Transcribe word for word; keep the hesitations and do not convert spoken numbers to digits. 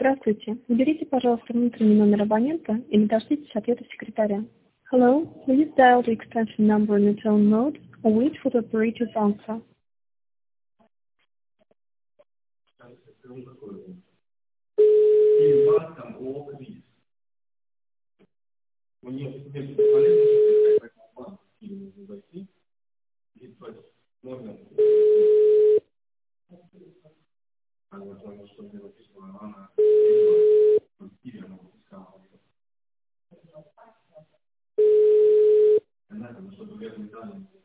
Здравствуйте. Наберите, пожалуйста, внутренний номер абонента или дождитесь ответа секретаря. Hello, please dial the extension number in the tone mode or wait for the operator's answer. Что